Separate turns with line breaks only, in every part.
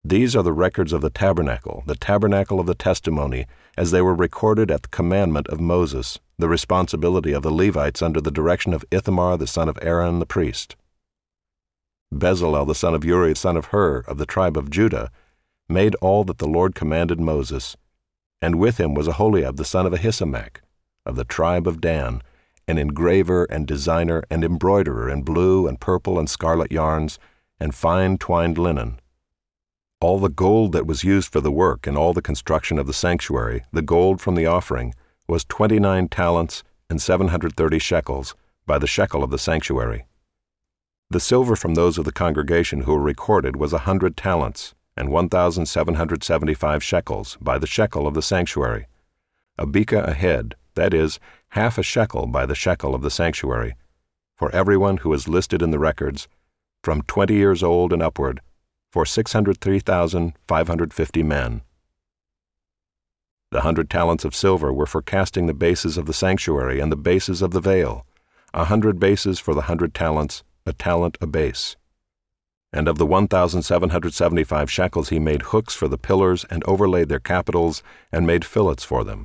These are the records of the tabernacle of the testimony, as they were recorded at the commandment of Moses, the responsibility of the Levites under the direction of Ithamar the son of Aaron the priest. Bezalel the son of Uri, son of Hur, of the tribe of Judah, made all that the Lord commanded Moses, and with him was Aholiab the son of Ahisamach, of the tribe of Dan, an engraver and designer and embroiderer in blue and purple and scarlet yarns, and fine twined linen. All the gold that was used for the work and all the construction of the sanctuary, the gold from the offering, was 29 talents and 730 shekels, by the shekel of the sanctuary. The silver from those of the congregation who were recorded was 100 talents, and 1,775 shekels, by the shekel of the sanctuary. A beka a head, that is, half a shekel by the shekel of the sanctuary, for everyone who is listed in the records, from 20 years old and upward, for 603,550 men. The 100 talents of silver were for casting the bases of the sanctuary and the bases of the veil, 100 bases for the 100 talents, a talent a base. And of the 1,775 shekels he made hooks for the pillars and overlaid their capitals and made fillets for them.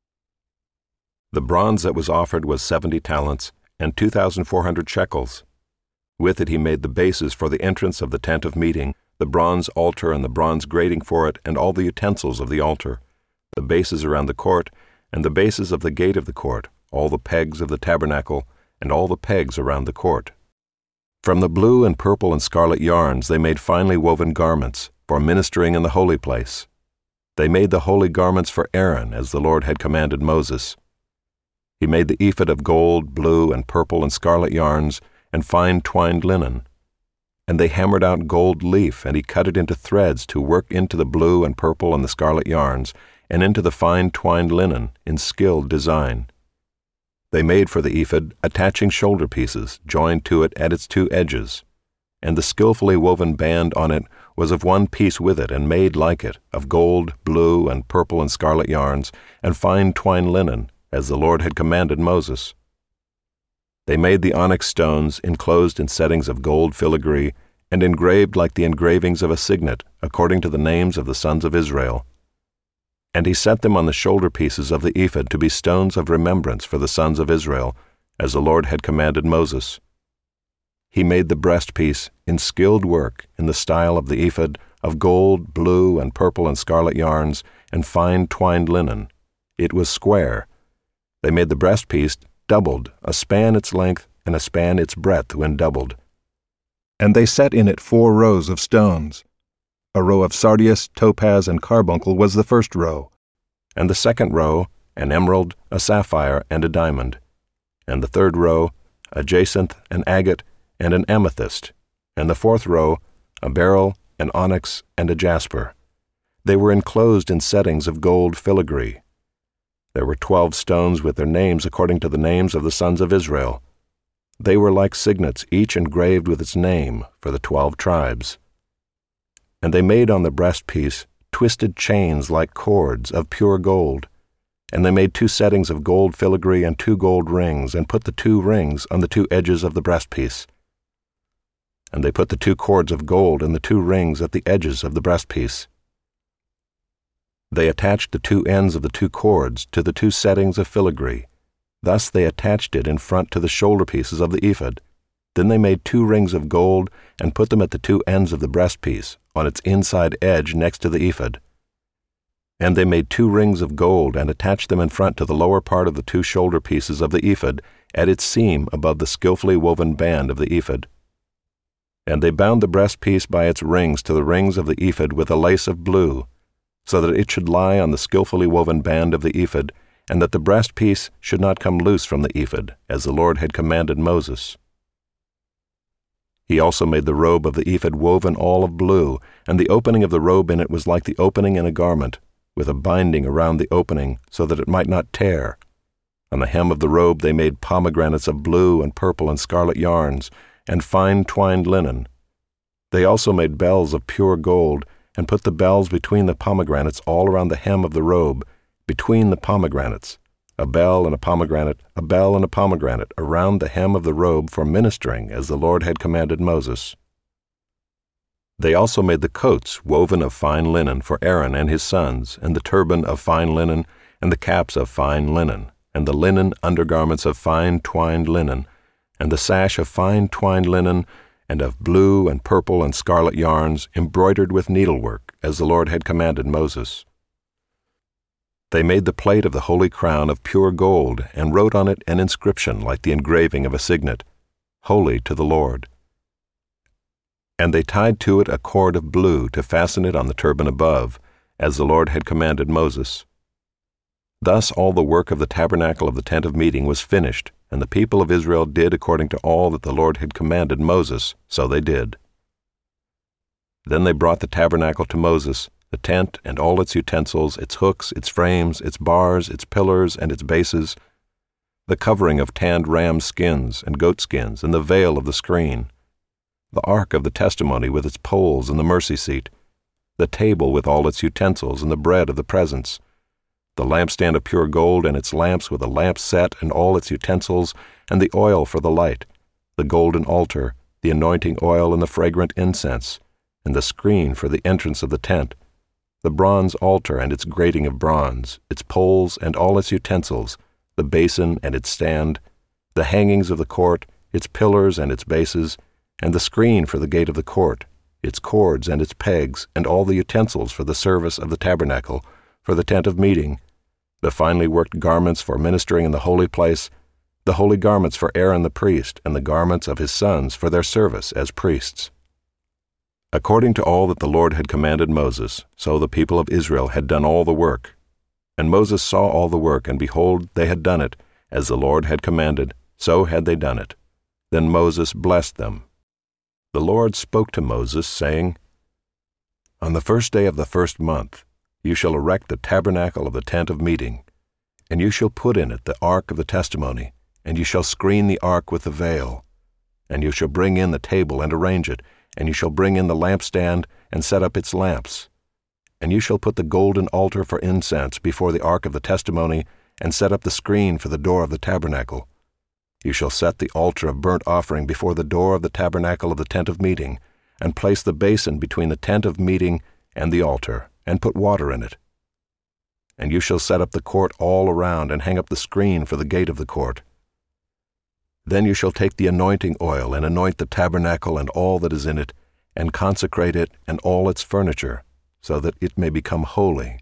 The bronze that was offered was 70 talents and 2,400 shekels. With it he made the bases for the entrance of the tent of meeting, the bronze altar and the bronze grating for it, and all the utensils of the altar, the bases around the court, and the bases of the gate of the court, all the pegs of the tabernacle, and all the pegs around the court. From the blue and purple and scarlet yarns they made finely woven garments, for ministering in the holy place. They made the holy garments for Aaron, as the Lord had commanded Moses. He made the ephod of gold, blue, and purple and scarlet yarns, and fine twined linen. And they hammered out gold leaf, and he cut it into threads to work into the blue and purple and the scarlet yarns, and into the fine twined linen, in skilled design. They made for the ephod attaching shoulder pieces, joined to it at its two edges. And the skillfully woven band on it was of one piece with it, and made like it, of gold, blue, and purple and scarlet yarns, and fine twined linen, as the Lord had commanded Moses. They made the onyx stones enclosed in settings of gold filigree, and engraved like the engravings of a signet, according to the names of the sons of Israel. And he set them on the shoulder pieces of the ephod to be stones of remembrance for the sons of Israel, as the Lord had commanded Moses. He made the breastpiece in skilled work in the style of the ephod, of gold, blue, and purple and scarlet yarns, and fine twined linen. It was square. They made the breastpiece doubled, a span its length, and a span its breadth when doubled. And they set in it 4 rows of stones. A row of sardius, topaz, and carbuncle was the first row, and the second row, an emerald, a sapphire, and a diamond, and the third row, a jacinth, an agate, and an amethyst, and the fourth row, a beryl, an onyx, and a jasper. They were enclosed in settings of gold filigree. There were 12 stones with their names according to the names of the sons of Israel. They were like signets, each engraved with its name for the 12 tribes. And they made on the breastpiece twisted chains like cords of pure gold. And they made 2 settings of gold filigree and 2 gold rings, and put the 2 rings on the 2 edges of the breastpiece. And they put the 2 cords of gold and the 2 rings at the edges of the breastpiece. They attached the 2 ends of the 2 cords to the 2 settings of filigree. Thus they attached it in front to the shoulder pieces of the ephod. Then they made 2 rings of gold and put them at the 2 ends of the breastpiece, on its inside edge next to the ephod. And they made 2 rings of gold and attached them in front to the lower part of the 2 shoulder pieces of the ephod, at its seam above the skillfully woven band of the ephod. And they bound the breastpiece by its rings to the rings of the ephod with a lace of blue, so that it should lie on the skillfully woven band of the ephod, and that the breastpiece should not come loose from the ephod, as the Lord had commanded Moses. He also made the robe of the ephod woven all of blue, and the opening of the robe in it was like the opening in a garment, with a binding around the opening, so that it might not tear. On the hem of the robe they made pomegranates of blue and purple and scarlet yarns, and fine twined linen. They also made bells of pure gold, and put the bells between the pomegranates all around the hem of the robe, between the pomegranates, a bell and a pomegranate, a bell and a pomegranate, around the hem of the robe for ministering, as the Lord had commanded Moses. They also made the coats woven of fine linen for Aaron and his sons, and the turban of fine linen, and the caps of fine linen, and the linen undergarments of fine twined linen, and the sash of fine twined linen, and of blue and purple and scarlet yarns, embroidered with needlework, as the Lord had commanded Moses. They made the plate of the holy crown of pure gold, and wrote on it an inscription like the engraving of a signet, Holy to the Lord. And they tied to it a cord of blue to fasten it on the turban above, as the Lord had commanded Moses. Thus all the work of the tabernacle of the tent of meeting was finished, and the people of Israel did according to all that the Lord had commanded Moses, so they did. Then they brought the tabernacle to Moses, the tent and all its utensils, its hooks, its frames, its bars, its pillars, and its bases, the covering of tanned ram skins and goat skins, and the veil of the screen, the ark of the testimony with its poles and the mercy seat, the table with all its utensils and the bread of the presence, the lampstand of pure gold and its lamps with a lamp set and all its utensils, and the oil for the light, the golden altar, the anointing oil and the fragrant incense, and the screen for the entrance of the tent, the bronze altar and its grating of bronze, its poles and all its utensils, the basin and its stand, the hangings of the court, its pillars and its bases, and the screen for the gate of the court, its cords and its pegs, and all the utensils for the service of the tabernacle, for the tent of meeting, the finely worked garments for ministering in the holy place, the holy garments for Aaron the priest, and the garments of his sons for their service as priests. According to all that the Lord had commanded Moses, so the people of Israel had done all the work. And Moses saw all the work, and behold, they had done it, as the Lord had commanded, so had they done it. Then Moses blessed them. The Lord spoke to Moses, saying, On the first day of the first month you shall erect the tabernacle of the tent of meeting, and you shall put in it the ark of the testimony, and you shall screen the ark with the veil. And you shall bring in the table and arrange it, and you shall bring in the lampstand and set up its lamps. And you shall put the golden altar for incense before the ark of the testimony, and set up the screen for the door of the tabernacle. You shall set the altar of burnt offering before the door of the tabernacle of the tent of meeting, and place the basin between the tent of meeting and the altar, and put water in it. And you shall set up the court all around, and hang up the screen for the gate of the court. Then you shall take the anointing oil, and anoint the tabernacle and all that is in it, and consecrate it and all its furniture, so that it may become holy.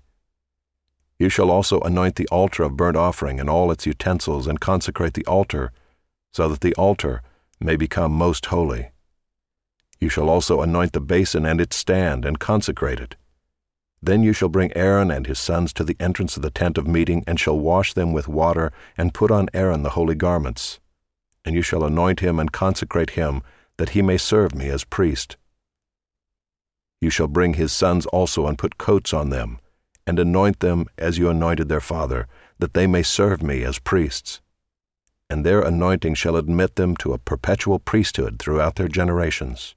You shall also anoint the altar of burnt offering and all its utensils, and consecrate the altar, so that the altar may become most holy. You shall also anoint the basin and its stand, and consecrate it. Then you shall bring Aaron and his sons to the entrance of the tent of meeting, and shall wash them with water, and put on Aaron the holy garments. And you shall anoint him and consecrate him, that he may serve me as priest. You shall bring his sons also, and put coats on them, and anoint them as you anointed their father, that they may serve me as priests. And their anointing shall admit them to a perpetual priesthood throughout their generations.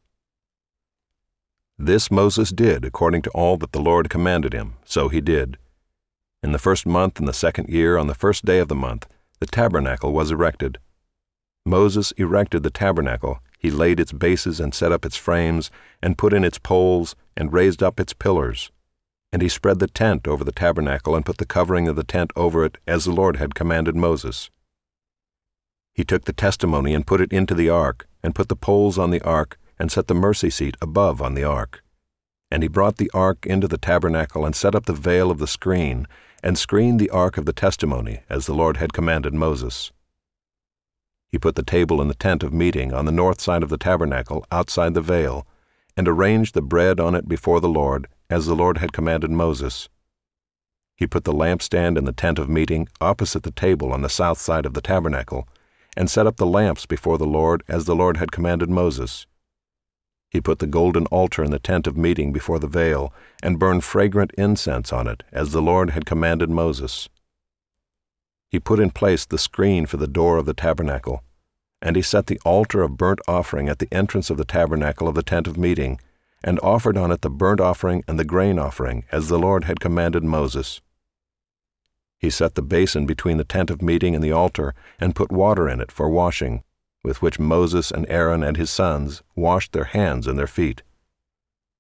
This Moses did according to all that the Lord commanded him, so he did. In the first month in the second year, on the first day of the month, the tabernacle was erected. Moses erected the tabernacle. He laid its bases and set up its frames, and put in its poles, and raised up its pillars. And he spread the tent over the tabernacle, and put the covering of the tent over it, as the Lord had commanded Moses. He took the testimony and put it into the ark, and put the poles on the ark, and set the mercy seat above on the ark. And he brought the ark into the tabernacle, and set up the veil of the screen, and screened the ark of the testimony, as the Lord had commanded Moses. He put the table in the tent of meeting on the north side of the tabernacle, outside the veil, and arranged the bread on it before the Lord, as the Lord had commanded Moses. He put the lampstand in the tent of meeting, opposite the table on the south side of the tabernacle, and set up the lamps before the Lord, as the Lord had commanded Moses. He put the golden altar in the tent of meeting before the veil, and burned fragrant incense on it, as the Lord had commanded Moses. He put in place the screen for the door of the tabernacle, and he set the altar of burnt offering at the entrance of the tabernacle of the tent of meeting, and offered on it the burnt offering and the grain offering, as the Lord had commanded Moses. He set the basin between the tent of meeting and the altar, and put water in it for washing, with which Moses and Aaron and his sons washed their hands and their feet.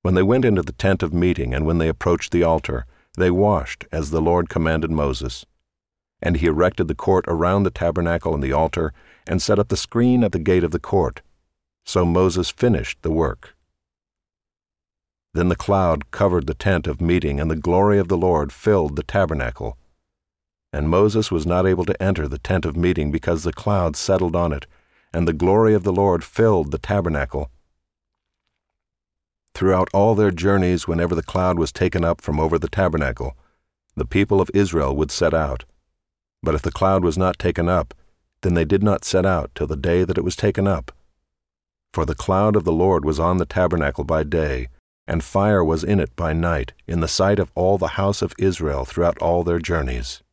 When they went into the tent of meeting and when they approached the altar, they washed as the Lord commanded Moses. And he erected the court around the tabernacle and the altar, and set up the screen at the gate of the court. So Moses finished the work. Then the cloud covered the tent of meeting, and the glory of the Lord filled the tabernacle. And Moses was not able to enter the tent of meeting because the cloud settled on it, and the glory of the Lord filled the tabernacle. Throughout all their journeys, whenever the cloud was taken up from over the tabernacle, the people of Israel would set out. But if the cloud was not taken up, then they did not set out till the day that it was taken up. For the cloud of the Lord was on the tabernacle by day, and fire was in it by night, in the sight of all the house of Israel throughout all their journeys.